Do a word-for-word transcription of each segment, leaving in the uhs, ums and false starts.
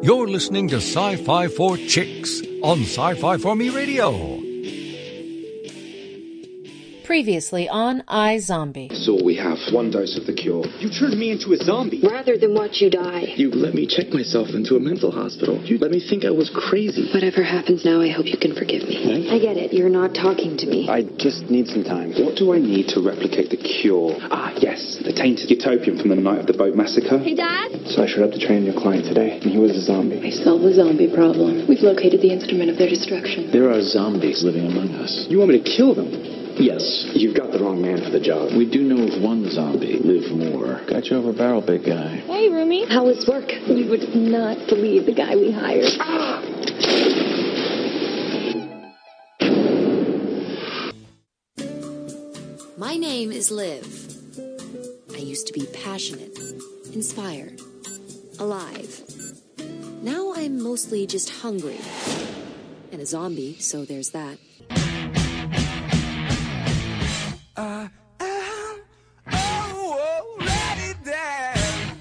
You're listening to Sci-Fi for Chicks on Sci-Fi for Me Radio. Previously on iZombie. So we have one dose of the cure. You turned me into a zombie. Rather than watch you die. You let me check myself into a mental hospital. You let me think I was crazy. Whatever happens now, I hope you can forgive me. Huh? I get it. You're not talking to me. I just need some time. What do I need to replicate the cure? Ah, yes, the tainted utopian from the night of the boat massacre. Hey, Dad? So I showed up to train your client today, and he was a zombie. I solved the zombie problem. We've located the instrument of their destruction. There are zombies living among us. You want me to kill them? Yes. You've got the wrong man for the job. We do know of one zombie. Live more. Got you over barrel, big guy. Hey, Rumi. How was work? You would not believe the guy we hired. Ah! My name is Liv. I used to be passionate, inspired, alive. Now I'm mostly just hungry. And a zombie, so there's that. I am already dead.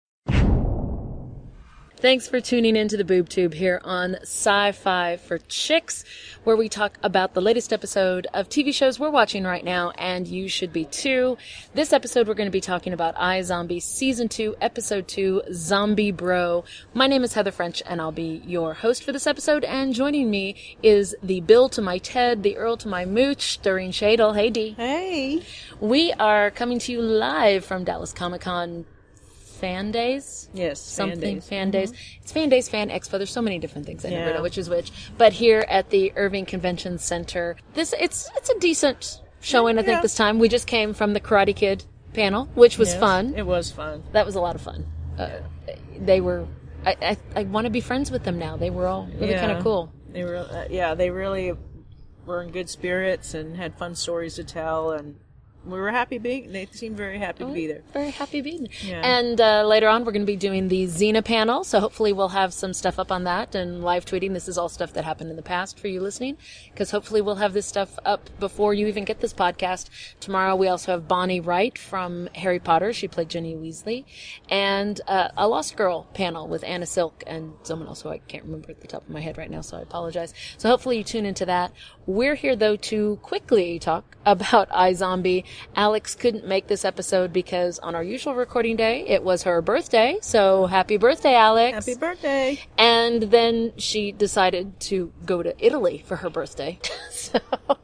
Thanks for tuning into the Boob Tube here on Sci-Fi for Chicks, where we talk about the latest episode of T V shows we're watching right now, and you should be too. This episode we're going to be talking about iZombie Season two, Episode two, Zombie Bro. My name is Heather French, and I'll be your host for this episode, and joining me is the Bill to my Ted, the Earl to my Mooch, Doreen Shadle. Hey, Dee. Hey. We are coming to you live from Dallas Comic-Con Fan Days? Yes, Something Fan Days. Fan Days. Mm-hmm. It's Fan Days, Fan Expo. There's so many different things. I yeah. never know which is which. But here at the Irving Convention Center, this it's it's a decent showing, I think, yeah. this time. We just came from the Karate Kid panel, which was yes, fun. It was fun. That was a lot of fun. Uh, yeah. They were... I, I, I want to be friends with them now. They were all really yeah. kind of cool. They were, uh, yeah, they really were in good spirits and had fun stories to tell, and we were happy being, they seemed very happy oh, to be there. Very happy being there. Yeah. And uh, later on, we're going to be doing the Xena panel, so hopefully we'll have some stuff up on that and live tweeting. This is all stuff that happened in the past for you listening, because hopefully we'll have this stuff up before you even get this podcast. Tomorrow we also have Bonnie Wright from Harry Potter. She played Ginny Weasley. And uh, a Lost Girl panel with Anna Silk and someone else who I can't remember at the top of my head right now, so I apologize. So hopefully you tune into that. We're here, though, to quickly talk about iZombie. Alex couldn't make this episode because on our usual recording day, it was her birthday. So happy birthday, Alex. Happy birthday. And then she decided to go to Italy for her birthday. So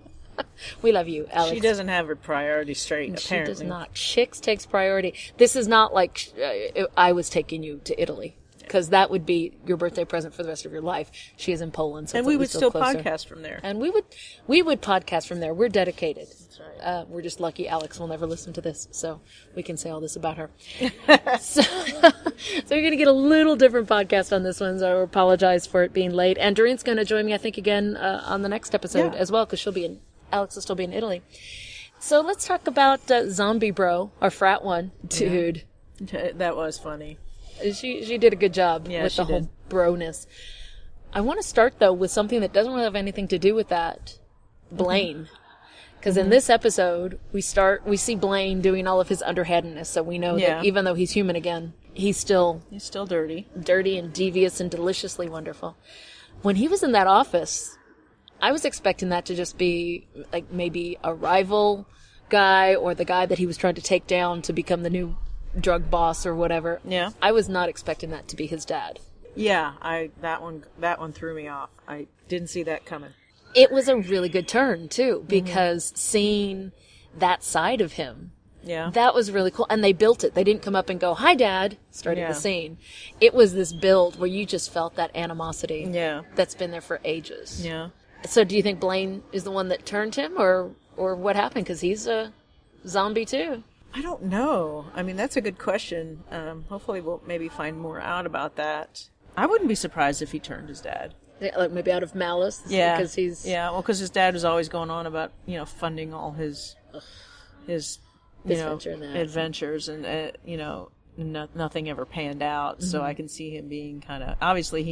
we love you, Alex. She doesn't have her priorities straight, she apparently. She does not. Chicks takes priority. This is not like uh, I was taking you to Italy. Because that would be your birthday present for the rest of your life. She is in Poland, so and we would still closer. podcast from there. And we would, we would podcast from there. We're dedicated. That's right. Uh, we're just lucky Alex will never listen to this, so we can say all this about her. so, so you're going to get a little different podcast on this one, so I apologize for it being late. And Doreen's going to join me, I think, again uh, on the next episode yeah. as well, because she'll be in. Alex will still be in Italy. So let's talk about uh, Zombie Bro, our frat one, dude. Yeah. That was funny. She she did a good job yeah, with the did. whole broness. I want to start, though, with something that doesn't really have anything to do with that. Blaine. Because mm-hmm. in this episode, we start, we see Blaine doing all of his underhandedness, so we know yeah. that even though he's human again, he's still... He's still dirty. Dirty and devious and deliciously wonderful. When he was in that office, I was expecting that to just be, like, maybe a rival guy or the guy that he was trying to take down to become the new drug boss or whatever. Yeah. I was not expecting that to be his dad. Yeah, I that one that one threw me off. I didn't see that coming. It was a really good turn too, because mm-hmm. seeing that side of him, yeah, that was really cool. And they built it. They didn't come up and go, "Hi, Dad," starting yeah. the scene. It was this build where you just felt that animosity. Yeah, that's been there for ages. Yeah. So, do you think Blaine is the one that turned him, or or what happened? Because he's a zombie too. I don't know. I mean, that's a good question. Um, hopefully we'll maybe find more out about that. I wouldn't be surprised if he turned his dad. Yeah, like maybe out of malice? Yeah. Because he's... Yeah, well, because his dad was always going on about, you know, funding all his, his, you know, adventures and, uh, you know, no, nothing ever panned out. Mm-hmm. So I can see him being kind of... Obviously, he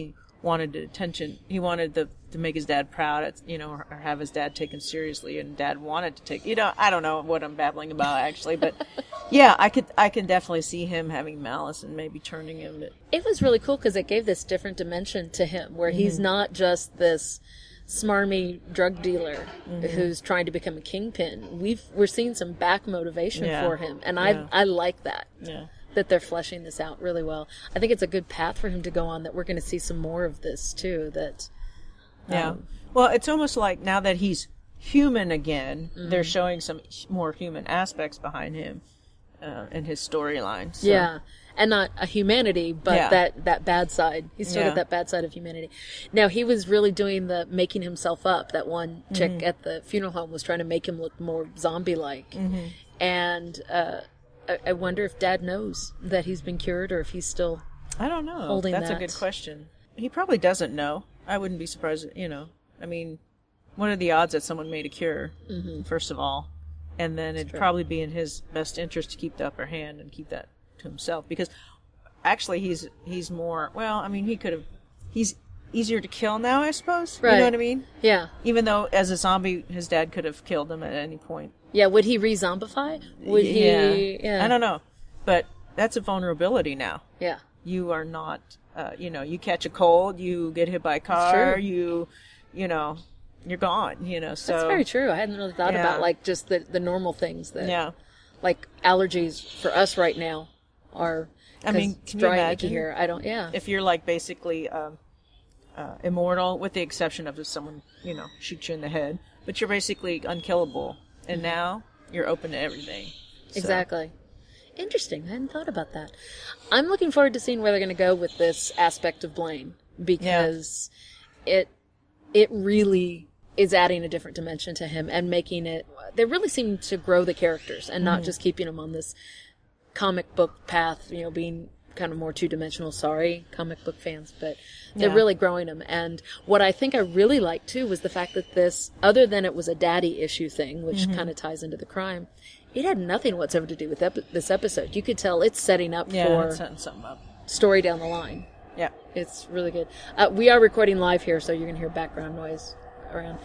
wanted attention. He wanted the to make his dad proud, at, you know, or, or have his dad taken seriously, and Dad wanted to take. You know, I don't know what I'm babbling about actually, but yeah, I could I can definitely see him having malice and maybe turning him. To... It was really cool because it gave this different dimension to him, where mm-hmm. he's not just this smarmy drug dealer mm-hmm. who's trying to become a kingpin. We've we're seeing some back motivation yeah. for him, and yeah. I I like that. Yeah. That they're fleshing this out really well. I think it's a good path for him to go on, that we're going to see some more of this too. That um, yeah. Well, it's almost like now that he's human again, mm-hmm. they're showing some more human aspects behind him uh, in his storyline. So. Yeah. And not a humanity, but yeah. that, that bad side. He's still yeah. got that bad side of humanity. Now, he was really doing the making himself up. That one chick mm-hmm. at the funeral home was trying to make him look more zombie-like. Mm-hmm. And uh, I, I wonder if Dad knows that he's been cured, or if he's still I don't know. holding That's that. a good question. He probably doesn't know. I wouldn't be surprised, you know. I mean, what are the odds that someone made a cure, mm-hmm. first of all? And then it'd true. probably be in his best interest to keep the upper hand and keep that to himself. Because actually he's he's more, well, I mean, he could have, he's easier to kill now, I suppose. Right. You know what I mean? Yeah. Even though as a zombie, his dad could have killed him at any point. Yeah, would he re-zombify? Would he? Yeah. yeah. I don't know. But that's a vulnerability now. Yeah. You are not, uh, you know, you catch a cold, you get hit by a car, you, you know, you're gone, you know, so. That's very true. I hadn't really thought yeah. about, like, just the, the normal things that, yeah. like, allergies for us right now are, I mean, can you dry imagine? Here. I don't, yeah. If you're, like, basically um, uh, immortal, with the exception of if someone, you know, shoots you in the head, but you're basically unkillable, and mm-hmm. now you're open to everything. So. Exactly. Interesting. I hadn't thought about that. I'm looking forward to seeing where they're going to go with this aspect of Blaine, because yeah. it it really is adding a different dimension to him and making it. They really seem to grow the characters and not mm-hmm. just keeping him on this comic book path, you know, being kind of more two-dimensional. Sorry, comic book fans, but they're yeah. really growing him. And what I think I really liked too was the fact that this, other than it was a daddy issue thing, which mm-hmm. kind of ties into the crime, it had nothing whatsoever to do with epi- this episode. You could tell it's setting up yeah, for it's setting something up. Story down the line. Yeah. It's really good. Uh, we are recording live here, so you're going to hear background noise around.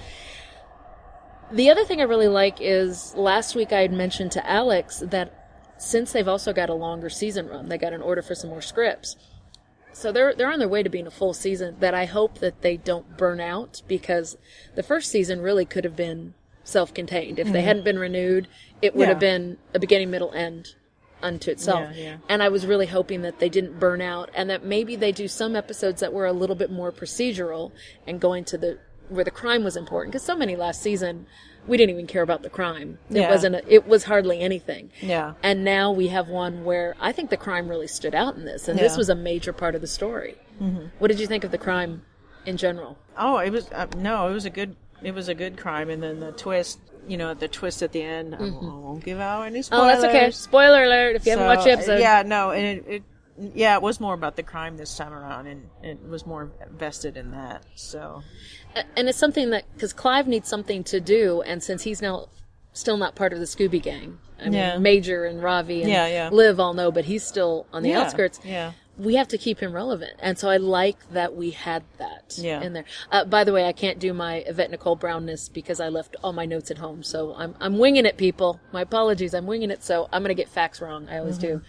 The other thing I really like is last week I had mentioned to Alex that since they've also got a longer season run, they got an order for some more scripts. So they're they're on their way to being a full season, that I hope that they don't burn out, because the first season really could have been self-contained. If mm-hmm. they hadn't been renewed, it would yeah. have been a beginning, middle, end unto itself. Yeah, yeah. And I was really hoping that they didn't burn out, and that maybe they do some episodes that were a little bit more procedural and going to the where the crime was important, because so many last season we didn't even care about the crime. It yeah. wasn't a, it was hardly anything. Yeah. And now we have one where I think the crime really stood out in this, and yeah. this was a major part of the story. Mm-hmm. What did you think of the crime in general? Oh, it was uh, no, it was a good it was a good crime, and then the twist, you know, the twist at the end. Mm-hmm. I won't give out any spoilers. Oh, that's okay. Spoiler alert if you so, haven't watched the episode. Yeah, no, and it, it yeah, it was more about the crime this time around, and it was more vested in that. So, and it's something that, because Clive needs something to do, and since he's now still not part of the Scooby Gang, I mean, yeah. Major and Ravi and yeah, yeah. Liv all know, but he's still on the yeah, outskirts. Yeah. We have to keep him relevant, and so I like that we had that yeah. in there. Uh, by the way, I can't do my Yvette Nicole Brownness because I left all my notes at home, so I'm I'm winging it, people. My apologies, I'm winging it, so I'm going to get facts wrong. I always mm-hmm. do.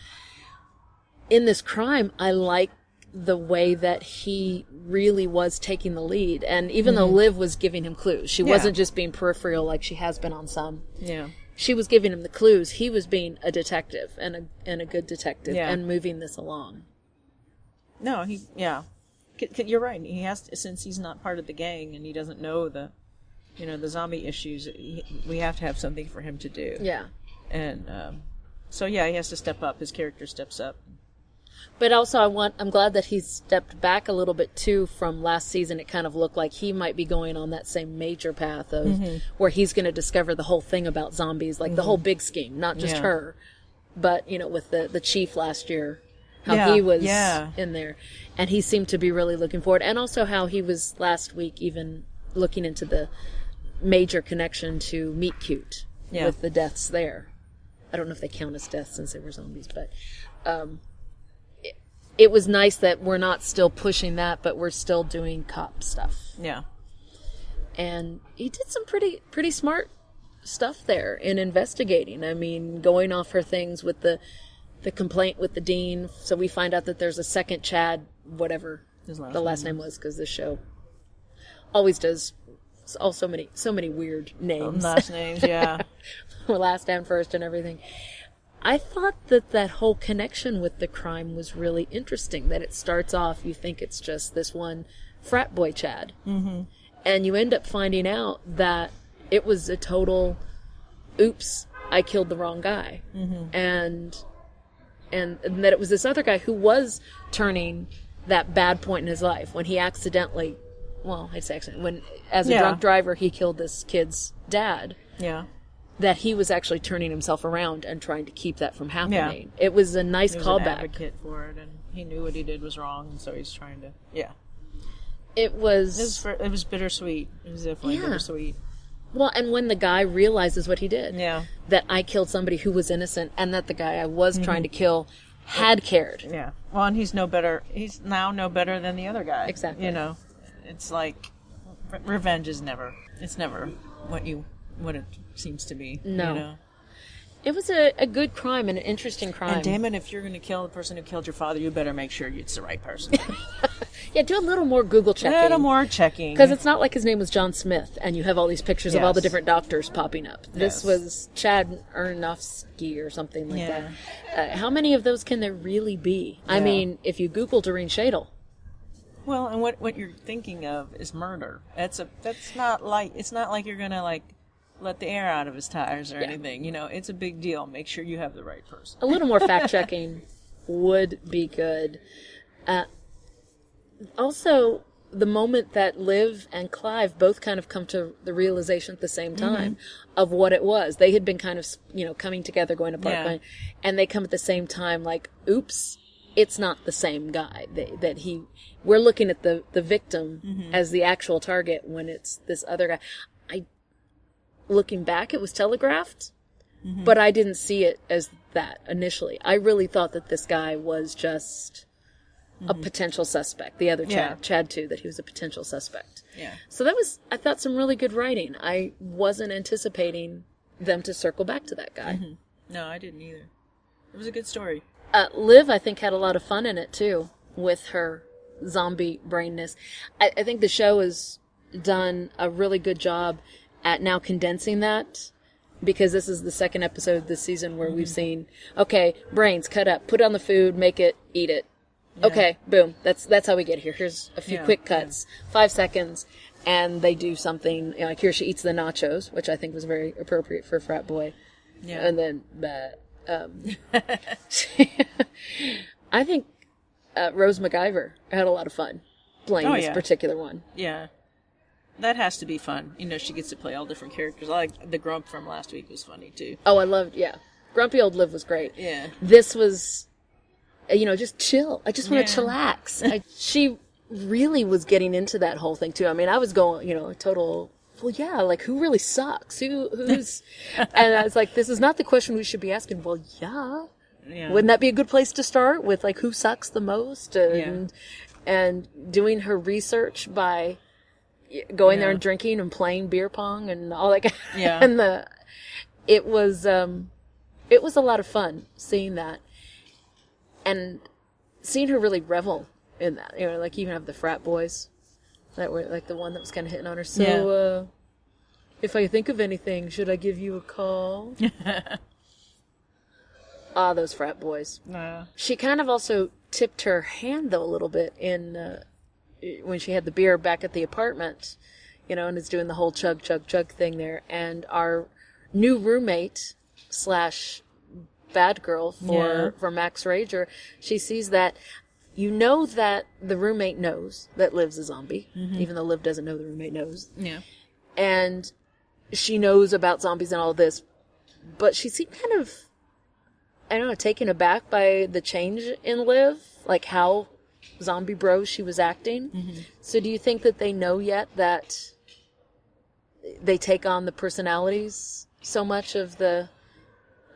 In this crime, I like the way that he really was taking the lead, and even mm-hmm. though Liv was giving him clues, she yeah. wasn't just being peripheral like she has been on some. Yeah. She was giving him the clues. He was being a detective, and a and a good detective, yeah. and moving this along. No, he, yeah. C- c- you're right. He has to, since he's not part of the gang and he doesn't know the, you know, the zombie issues, he, we have to have something for him to do. Yeah. And, um, so yeah, he has to step up. His character steps up. But also I want, I'm glad that he's stepped back a little bit too from last season. It kind of looked like he might be going on that same major path of mm-hmm. where he's going to discover the whole thing about zombies, like mm-hmm. the whole big scheme, not just yeah. her, but, you know, with the, the chief last year. How yeah, he was yeah. in there. And he seemed to be really looking forward. And also how he was last week even looking into the major connection to Meet Cute yeah. with the deaths there. I don't know if they count as deaths since they were zombies, but um, it, it was nice that we're not still pushing that, but we're still doing cop stuff. Yeah. And he did some pretty pretty smart stuff there in investigating. I mean, going off her things with the the complaint with the dean. So we find out that there's a second Chad, whatever His last the last name was, because this show always does all so many so many weird names. Last names, yeah. Last and first and everything. I thought that that whole connection with the crime was really interesting. That it starts off, you think it's just this one frat boy Chad. Mm-hmm. And you end up finding out that it was a total, oops, I killed the wrong guy. Mm-hmm. And, and and that it was this other guy who was turning that bad point in his life when he accidentally, well, it's accident, when as a Yeah. drunk driver he killed this kid's dad. Yeah. That he was actually turning himself around and trying to keep that from happening. Yeah. It was a nice He was an callback. advocate for it, and he knew what he did was wrong, and so he's trying to, yeah. It was... It was, it was bittersweet. It was definitely Yeah. bittersweet. Well, and when the guy realizes what he did. Yeah. That I killed somebody who was innocent, and that the guy I was mm-hmm. trying to kill had cared. Yeah. Well, and he's no better, he's now no better than the other guy. Exactly. You know, it's like, re- revenge is never, it's never what you, what it seems to be. No. You know? It was a, a good crime and an interesting crime. And damn it, if you're going to kill the person who killed your father, you better make sure it's the right person. Yeah, do a little more Google checking. A little more checking. Because it's not like his name was John Smith, and you have all these pictures yes. of all the different doctors popping up. This yes. was Chad Aronofsky or something like yeah. that. Uh, how many of those can there really be? Yeah. I mean, if you Google Doreen Shadle. Well, and what what you're thinking of is murder. That's a that's not like it's not like you're gonna like let the air out of his tires or yeah. anything. You know, it's a big deal. Make sure you have the right person. A little more fact checking would be good. Uh, also, the moment that Liv and Clive both kind of come to the realization at the same time mm-hmm. of what it was. They had been kind of, you know, coming together, going apart, yeah. going, and they come at the same time like, oops, it's not the same guy. They, that he, we're looking at the, the victim mm-hmm. as the actual target when it's this other guy. I, looking back, it was telegraphed, mm-hmm. but I didn't see it as that initially. I really thought that this guy was just a potential suspect. The other Chad, yeah. Chad too, that he was a potential suspect. Yeah. So that was, I thought, some really good writing. I wasn't anticipating them to circle back to that guy. Mm-hmm. No, I didn't either. It was a good story. Uh, Liv, I think, had a lot of fun in it too, with her zombie brainness. I, I think the show has done a really good job at now condensing that, because this is the second episode this season where mm-hmm. we've seen, okay, brains cut up, put on the food, make it, eat it. Yeah. Okay, boom. That's that's how we get here. Here's a few yeah, quick cuts, yeah. five seconds, and they do something. You know, like here she eats the nachos, which I think was very appropriate for a frat boy. Yeah. And then, uh, um, I think uh, Rose McIver had a lot of fun playing oh, this yeah. particular one. Yeah, that has to be fun. You know, she gets to play all different characters. I like the Grump from last week was funny too. Oh, I loved. Yeah, Grumpy Old Liv was great. Yeah. This was. You know, just chill. I just want to yeah. chillax. I, she really was getting into that whole thing too. I mean, I was going, you know, total. Well, yeah, like who really sucks? Who who's? And I was like, this is not the question we should be asking. Well, yeah. yeah. Wouldn't that be a good place to start with, like, who sucks the most, and yeah. and doing her research by going yeah. there and drinking and playing beer pong and all that. Yeah. And the it was um, it was a lot of fun seeing that. And seeing her really revel in that, you know, like even have the frat boys that were like the one that was kind of hitting on her. So, yeah. uh, if I think of anything, should I give you a call? Ah, those frat boys. Yeah. She kind of also tipped her hand though a little bit in uh, when she had the beer back at the apartment, you know, and is doing the whole chug chug chug thing there. And our new roommate slash bad girl for yeah. for Max Rager, she sees that, you know, that the roommate knows that Liv's a zombie, mm-hmm. even though Liv doesn't know the roommate knows. Yeah. And she knows about zombies and all this, but she seemed kind of, I don't know, taken aback by the change in Liv, like how zombie bro she was acting. Mm-hmm. So do you think that they know yet that they take on the personalities so much of the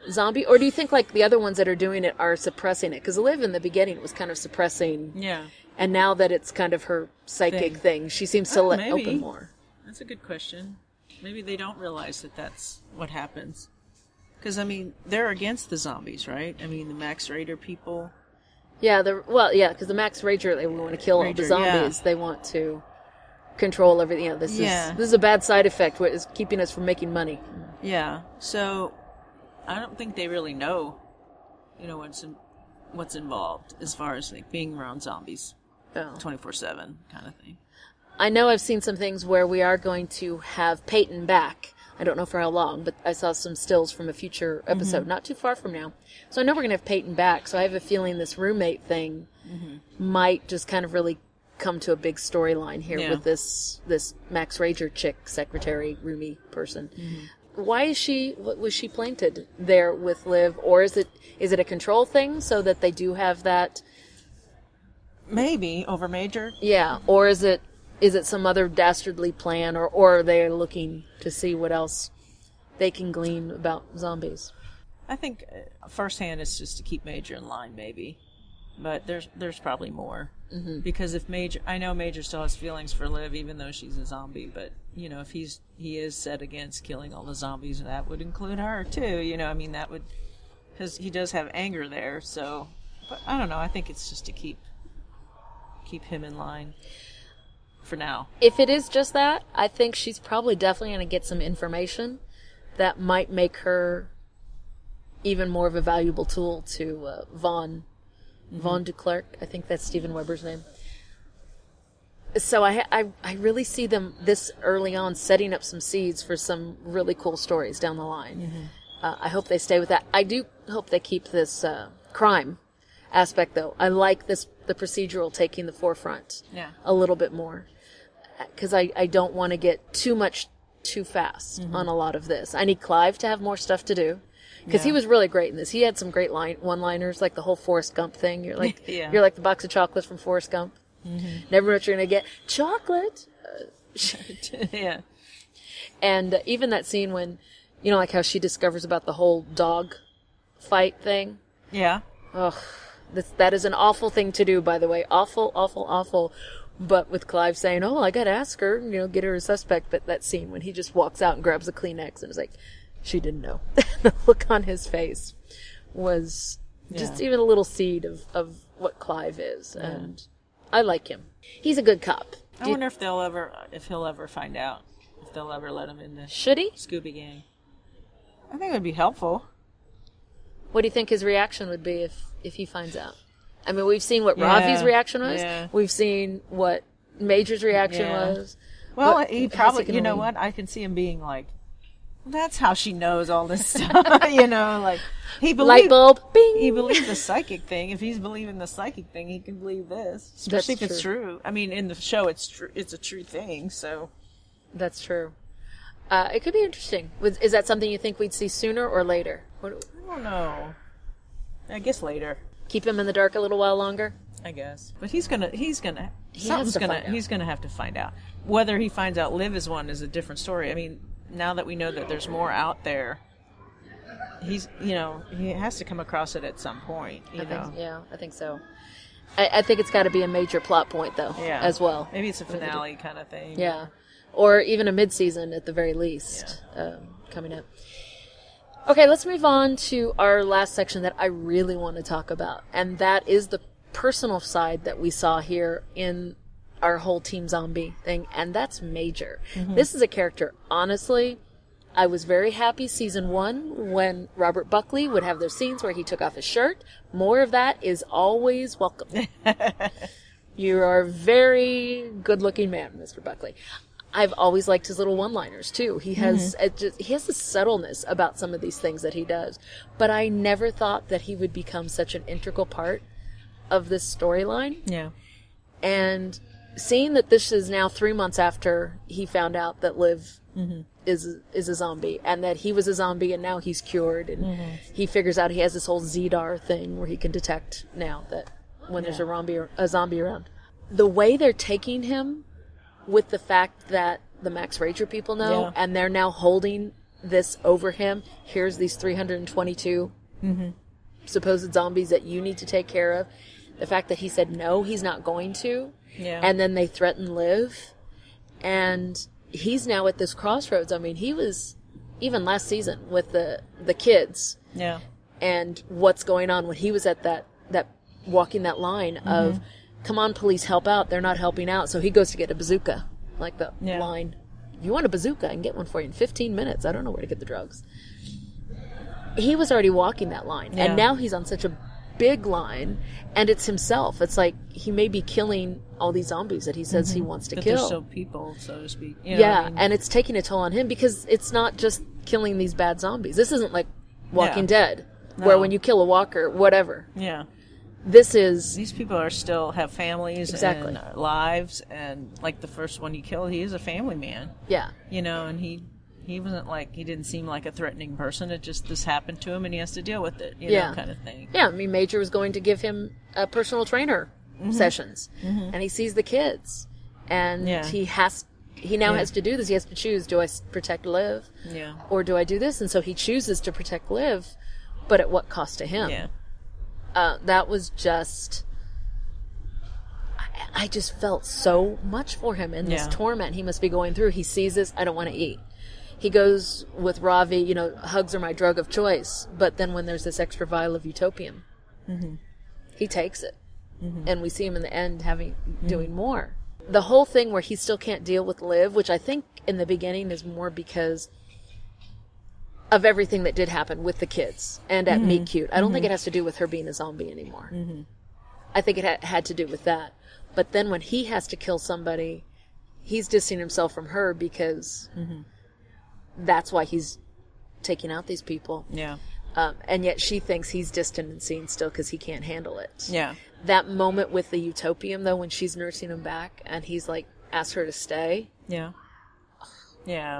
zombie? Or do you think like the other ones that are doing it are suppressing it? Because Liv in the beginning was kind of suppressing. Yeah. And now that it's kind of her psychic thing, thing she seems to oh, let maybe. open more. That's a good question. Maybe they don't realize that that's what happens. Because, I mean, they're against the zombies, right? I mean, the Max Raider people. Yeah, the well, yeah, because the Max Rager, they want to kill all Rager, the zombies. yeah. They want to control everything. You know, this Yeah. is this is a bad side effect. What is keeping us from making money? Yeah. So, I don't think they really know, you know, what's in, what's involved as far as like being around zombies, twenty-four seven kind of thing. I know I've seen some things where we are going to have Peyton back. I don't know for how long, but I saw some stills from a future episode, Mhm. not too far from now. So I know we're going to have Peyton back, so I have a feeling this roommate thing Mhm. might just kind of really come to a big storyline here Yeah. with this this Max Rager chick, secretary, roomie person. Mhm. Why is she, what was she planted there with Liv? Or is it is it a control thing so that they do have that? Maybe, over Major? Yeah, or is it is it some other dastardly plan, or, or are they looking to see what else they can glean about zombies? I think uh, firsthand it's just to keep Major in line, maybe. But there's there's probably more. Mhm. Because if Major, I know Major still has feelings for Liv, even though she's a zombie. But you know, if he's he is set against killing all the zombies, that would include her too. You know, I mean that would, because he does have anger there. So, but I don't know. I think it's just to keep keep him in line for now. If it is just that, I think she's probably definitely going to get some information that might make her even more of a valuable tool to uh, Vaughn. Mm-hmm. Vaughn Duclerc, I think that's Steven Weber's name. So I, I, I really see them this early on setting up some seeds for some really cool stories down the line. Mm-hmm. Uh, I hope they stay with that. I do hope they keep this uh, crime aspect, though. I like this the procedural taking the forefront Yeah. a little bit more. Because I, I don't want to get too much too fast Mhm. on a lot of this. I need Clive to have more stuff to do. Because he Yeah. was really great in this. He had some great line one-liners, like the whole Forrest Gump thing. You're like Yeah. you're like the box of chocolates from Forrest Gump. Mhm. Never know what you're going to get. Chocolate! Uh, Yeah. and uh, even that scene when, you know, like how she discovers about the whole dog fight thing. Yeah. Ugh. This, that is an awful thing to do, by the way. Awful, awful, awful. But with Clive saying, oh, I gotta ask her, you know, get her a suspect. But that scene when he just walks out and grabs a Kleenex and is like, she didn't know. The look on his face was just Yeah. even a little seed of, of what Clive is. Yeah. And I like him. He's a good cop. I Do you- wonder if they'll ever, if he'll ever find out, if they'll ever let him in the Should he? Scooby Gang. I think it would be helpful. What do you think his reaction would be if, if he finds out? I mean, we've seen what Yeah. Ravi's reaction was. Yeah. We've seen what Major's reaction Yeah. was. Well, What- he how's probably, gonna you know lean? what? I can see him being like, that's how she knows all this stuff. You know, like he Light believed, bulb, bing. he believed the psychic thing. If he's believing the psychic thing, he can believe this, especially That's if it's true. I mean, in the show, it's true. It's a true thing. So That's true. Uh, it could be interesting. Was, is that something you think we'd see sooner or later? What, I don't know. I guess later. keep him in the dark a little while longer? I guess, but he's gonna, he's gonna, He has something's to gonna, find out. he's gonna have to find out. Whether he finds out Liv is one is a different story. I mean, now that we know that there's more out there, he's, you know, he has to come across it at some point. You I know, think, yeah, I think so. I, I think it's got to be a major plot point, though, yeah, as well. Maybe it's a finale kind of thing. Yeah. Or even a mid-season at the very least um, coming up. Okay, let's move on to our last section that I really want to talk about, and that is the personal side that we saw here in our whole Team Zombie thing, and that's Major. Mhm. This is a character, honestly, I was very happy season one when Robert Buckley would have those scenes where he took off his shirt. More of that is always welcome. You are a very good-looking man, Mister Buckley. I've always liked his little one-liners too. He has Mhm. it just, he has a subtleness about some of these things that he does, but I never thought that he would become such an integral part of this storyline. Yeah. And seeing that this is now three months after he found out that Liv Mhm. is is a zombie, and that he was a zombie and now he's cured, and Mhm. he figures out he has this whole Z D A R thing where he can detect now that when there's Yeah. a zombie a zombie around. The way they're taking him, with the fact that the Max Rager people know, Yeah. and they're now holding this over him. Here's these three hundred twenty-two Mm-hmm. supposed zombies that you need to take care of. The fact that he said no, he's not going to. Yeah. And then they threaten Liv. And he's now at this crossroads. I mean, he was, even last season, with the, the kids. Yeah. And what's going on when he was at that, that walking that line mm-hmm. of, come on, police, help out. They're not helping out. So he goes to get a bazooka. Like the yeah. line, if you want a bazooka, I can get one for you in fifteen minutes. I don't know where to get the drugs. He was already walking that line. Yeah. And now he's on such a big line, and it's himself. It's like he may be killing all these zombies that he says mm-hmm. he wants to but kill. They're still people, so to speak. You know yeah, I mean? And it's taking a toll on him because it's not just killing these bad zombies. This isn't like Walking yeah. Dead, no. where when you kill a walker, whatever. Yeah. This is... These people are still have families exactly. and lives, and like the first one he killed, he is a family man. Yeah. You know, and he he wasn't like, he didn't seem like a threatening person. It just, this happened to him and he has to deal with it, you yeah. know, kind of thing. Yeah, I mean, Major was going to give him a personal trainer mm-hmm. sessions, mm-hmm. and he sees the kids, and yeah. he has, he now yeah. has to do this. He has to choose, do I s- protect Liv, yeah. or do I do this? And so he chooses to protect Liv, but at what cost to him? Yeah. Uh, that was just... I, I just felt so much for him in this yeah. torment he must be going through. He sees this, I don't want to eat. He goes with Ravi, you know, hugs are my drug of choice. But then when there's this extra vial of utopium, mm-hmm. he takes it. Mm-hmm. And we see him in the end having mm-hmm. doing more. The whole thing where he still can't deal with Liv, which I think in the beginning is more because of everything that did happen with the kids and at mm-hmm. Meet Cute. I don't mm-hmm. think it has to do with her being a zombie anymore. Mm-hmm. I think it ha- had to do with that. But then when he has to kill somebody, he's distancing himself from her because... Mm-hmm. That's why he's taking out these people. Yeah. Um, and yet she thinks he's distancing still because he can't handle it. Yeah. That moment with the utopium, though, when she's nursing him back and he's like, asked her to stay. Yeah. Yeah.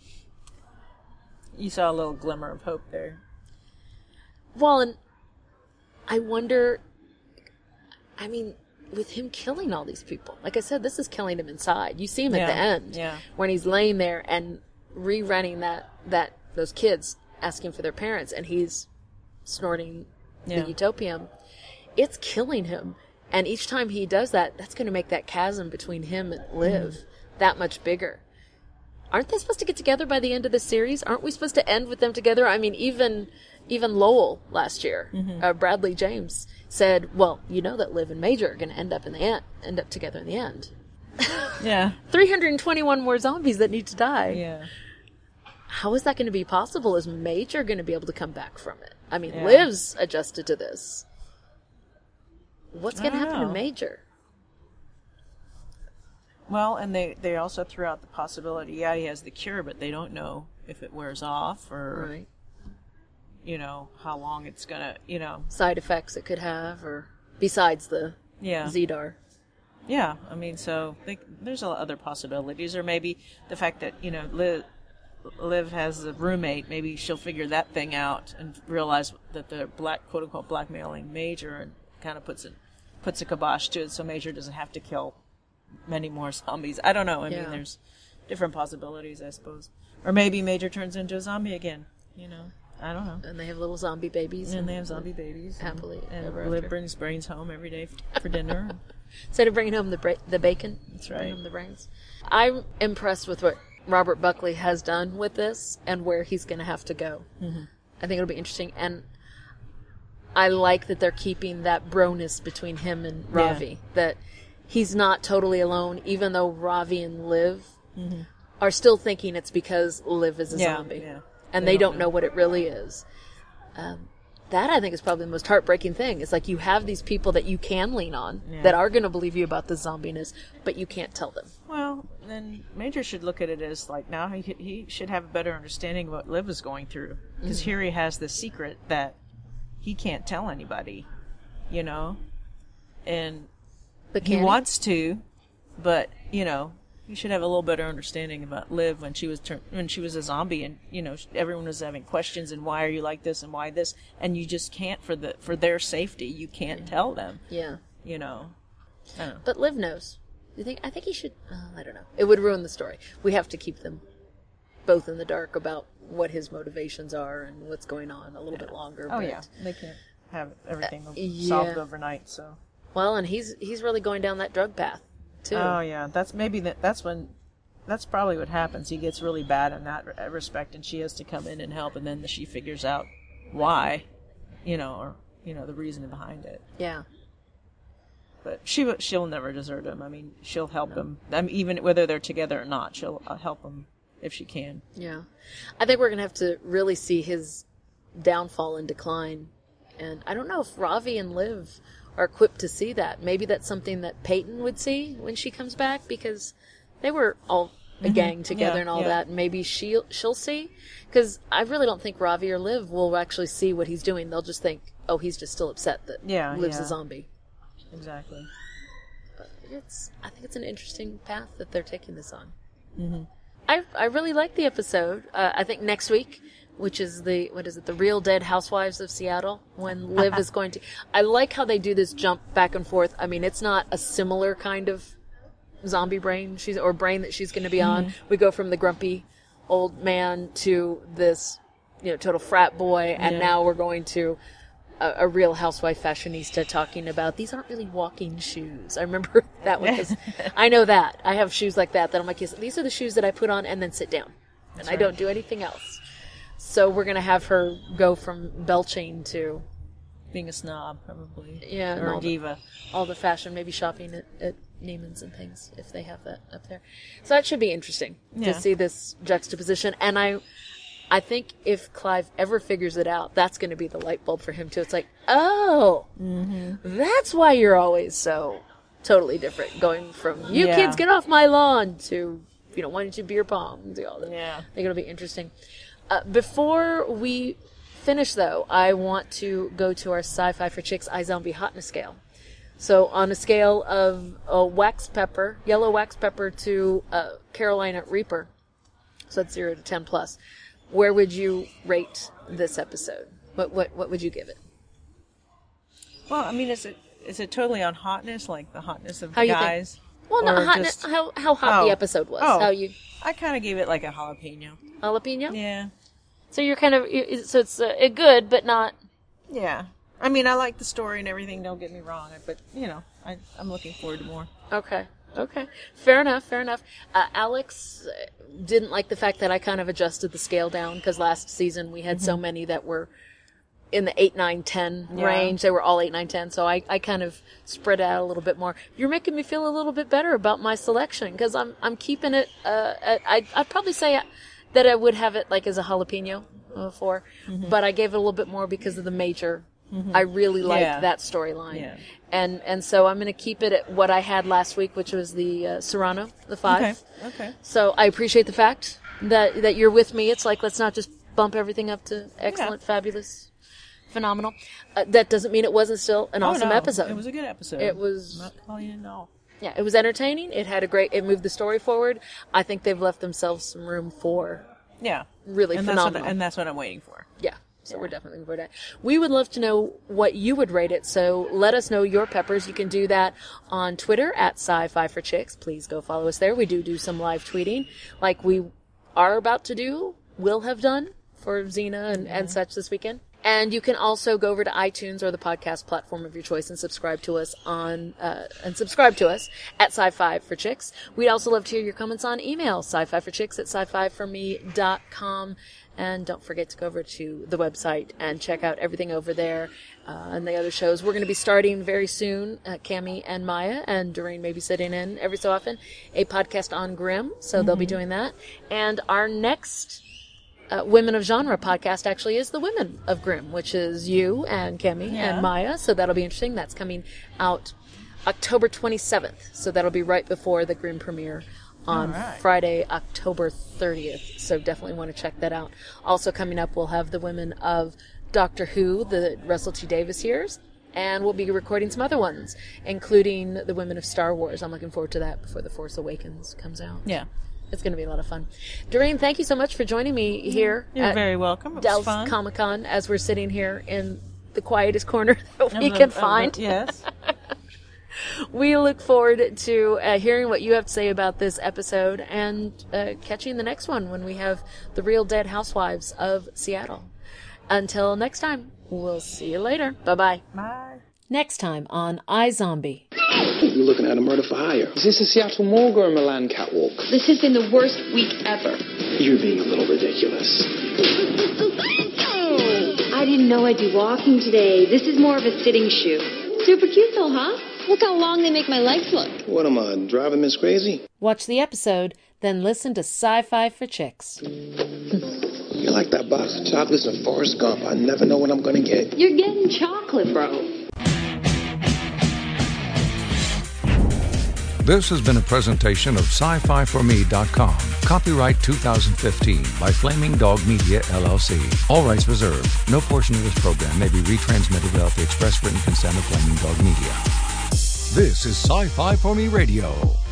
You saw a little glimmer of hope there. Well, and I wonder, I mean, with him killing all these people, like I said, this is killing him inside. You see him yeah. at the end yeah. when he's laying there and rerunning that, that those kids asking for their parents, and he's snorting yeah. the utopium. It's killing him, and each time he does that, that's going to make that chasm between him and Liv mm. that much bigger. Aren't they supposed to get together by the end of the series? Aren't we supposed to end with them together? I mean, even even Lowell last year, mm-hmm. uh, Bradley James said, "Well, you know that Liv and Major are going to end up in the end, end up together in the end." Yeah, three hundred twenty-one more zombies that need to die. Yeah. How is that going to be possible? Is Major going to be able to come back from it? I mean, yeah. Liv's adjusted to this. What's going to happen know. to Major? Well, and they, they also threw out the possibility, yeah, he has the cure, but they don't know if it wears off or, right. you know, how long it's going to, you know. Side effects it could have, or besides the yeah. Zedar. Yeah, I mean, so they, there's a lot of other possibilities. Or maybe the fact that, you know, Liv, Liv has a roommate, maybe she'll figure that thing out and realize that they're black, quote-unquote blackmailing Major, and kind of puts it, puts a kibosh to it so Major doesn't have to kill many more zombies. I don't know. I yeah. mean, there's different possibilities, I suppose. Or maybe Major turns into a zombie again, you know. I don't know. And they have little zombie babies. And, and they have zombie babies. Happily. And, ever and Liv after. brings brains home every day for dinner. Instead of bringing home the bra- the bacon, that's right. bring home the brains. I'm impressed with what Robert Buckley has done with this and where he's going to have to go. Mm-hmm. I think it'll be interesting. And I like that they're keeping that broness between him and Ravi. Yeah. That he's not totally alone, even though Ravi and Liv mm-hmm. are still thinking it's because Liv is a yeah, zombie. Yeah. And they, they, don't, don't know. know what it really is. Um, that, I think, is probably the most heartbreaking thing. It's like you have these people that you can lean on, yeah. that are going to believe you about the zombiness, but you can't tell them. Well, then Major should look at it as, like, now he he should have a better understanding of what Liv is going through. Because mm-hmm. here he has this secret that he can't tell anybody, you know? And but he can wants to, but, you know, he should have a little better understanding about Liv when she was tur- when she was a zombie, and you know everyone was having questions and why are you like this and why this, and you just can't for the for their safety you can't yeah. tell them. Yeah, you know. I don't know. But Liv knows. You think? I think he should. Uh, I don't know. It would ruin the story. We have to keep them both in the dark about what his motivations are and what's going on a little Yeah. bit longer. Oh but, yeah, they can't have everything Uh, solved yeah. overnight. So. Well, and he's he's really going down that drug path too. Oh yeah, that's maybe that. That's when. That's probably what happens. He gets really bad in that re- respect, and she has to come in and help, and then she figures out why, you know, or you know the reason behind it. Yeah. But she w- she'll never desert him. I mean, she'll help him. I mean, even whether they're together or not, she'll uh, help him if she can. Yeah. I think we're going to have to really see his downfall and decline. And I don't know if Ravi and Liv are equipped to see that. Maybe that's something that Peyton would see when she comes back, because they were all a gang together Yeah, and all yeah. that. And maybe she'll, she'll see. Because I really don't think Ravi or Liv will actually see what he's doing. They'll just think, oh, he's just still upset that Yeah, Liv's yeah. a zombie. Exactly. It's. I think it's an interesting path that they're taking this on. Mm-hmm. I I really like the episode. Uh, I think next week, which is the what is it, the Real Dead Housewives of Seattle, when Liv is going to. I like how they do this jump back and forth. I mean, it's not a similar kind of zombie brain she's or brain that she's going to be on. Mm-hmm. We go from the grumpy old man to this, you know, total frat boy, and Yeah. now we're going to. A, a real housewife fashionista talking about these aren't really walking shoes. I remember that one because I know that. I have shoes like that that I'm like, yes, these are the shoes that I put on and then sit down. And That's I right. don't do anything else. So we're going to have her go from belching to, Being a snob, probably. yeah, and Or all a the- diva. all the fashion, maybe shopping at, at Neiman's and things, if they have that up there. So that should be interesting Yeah. to see this juxtaposition. And I, I think if Clive ever figures it out, that's going to be the light bulb for him too. It's like, oh, Mm-hmm. that's why you're always so totally different. Going from you Yeah. kids get off my lawn to, you know, why don't you beer pong? Do all that. Yeah. They're going to be interesting. Uh, before we finish, though, I want to go to our Sci-Fi for Chicks iZombie hotness scale. So on a scale of uh, wax pepper, yellow wax pepper to uh, Carolina Reaper, so that's zero to ten plus, where would you rate this episode? What what what would you give it? Well, I mean, is it is it totally on hotness, like the hotness of How the you think? guys? Well, no, Or hot, just- how how hot Oh. the episode was. Oh. How you I kind of gave it like a jalapeno. jalapeno? Yeah. So you're kind of so it's uh, a good, but not. Yeah. I mean, I like the story and everything, don't get me wrong, but, you know, I, I'm looking forward to more. Okay. Okay. Fair enough. Fair enough. Uh, Alex uh, didn't like the fact that I kind of adjusted the scale down because last season we had so many that were in the eight, nine, ten Yeah. range. They were all eight, nine, ten. So I, I kind of spread out a little bit more. You're making me feel a little bit better about my selection because I'm, I'm keeping it, uh, at, I'd, I'd probably say that I would have it like as a jalapeno uh, for, but I gave it a little bit more because of the major. I really liked Yeah. that storyline. Yeah. And and so I'm going to keep it at what I had last week, which was the uh, Serrano, the five. Okay. Okay. So I appreciate the fact that that you're with me. It's like, let's not just bump everything up to excellent, fabulous, phenomenal. Uh, that doesn't mean it wasn't still an Oh, awesome no, episode. It was a good episode. It was- I'm not calling it no. Yeah, it was entertaining. It had a great, it moved the story forward. I think they've left themselves some room for, Yeah. Really and phenomenal. That's what, and that's what I'm waiting for. yeah. So we're definitely looking for that. We would love to know what you would rate it. So let us know your peppers. You can do that on Twitter at Sci-Fi for Chicks. Please go follow us there. We do do some live tweeting like we are about to do, will have done for Xena and, and such this weekend. And you can also go over to iTunes or the podcast platform of your choice and subscribe to us on, uh, and subscribe to us at Sci-Fi for Chicks. We'd also love to hear your comments on email, sci-fi for chicks at sci-fi for me dot com. And don't forget to go over to the website and check out everything over there, uh, and the other shows. We're going to be starting very soon, uh, Cammie and Maya, and Doreen may be sitting in every so often, a podcast on Grimm. So they'll be doing that. And our next Uh, Women of Genre podcast actually is the Women of Grimm, which is you and Cammie Yeah. and Maya. So that'll be interesting. That's coming out October twenty-seventh. So that'll be right before the Grimm premiere on All right. Friday, October thirtieth. So definitely want to check that out. Also coming up, we'll have the Women of Doctor Who, the Russell T Davies years. And we'll be recording some other ones, including the Women of Star Wars. I'm looking forward to that before The Force Awakens comes out. Yeah. It's going to be a lot of fun. Doreen, thank you so much for joining me here You're at very welcome. It was Dallas fun. Comic Con as we're sitting here in the quietest corner that we Of the- can of the- find. yes. we look forward to uh, hearing what you have to say about this episode and uh, catching the next one when we have the Real Dead Housewives of Seattle. Until next time, we'll see you later. Bye-bye. Bye. Next time on iZombie. You're looking at a murder for hire. Is this a Seattle morgue or a Milan catwalk? This has been the worst week ever. You're being a little ridiculous. I didn't know I'd be walking today. This is more of a sitting shoe. Super cute though, huh? Look how long they make my legs look. What am I, driving Miss Crazy? Watch the episode, then listen to Sci-Fi for Chicks. You're like that box of chocolates in Forrest Gump. I never know what I'm gonna get. You're getting chocolate, bro. This has been a presentation of sci fi for me dot com. Copyright two thousand fifteen by Flaming Dog Media, L L C. All rights reserved. No portion of this program may be retransmitted without the express written consent of Flaming Dog Media. This is Sci-Fi for Me Radio.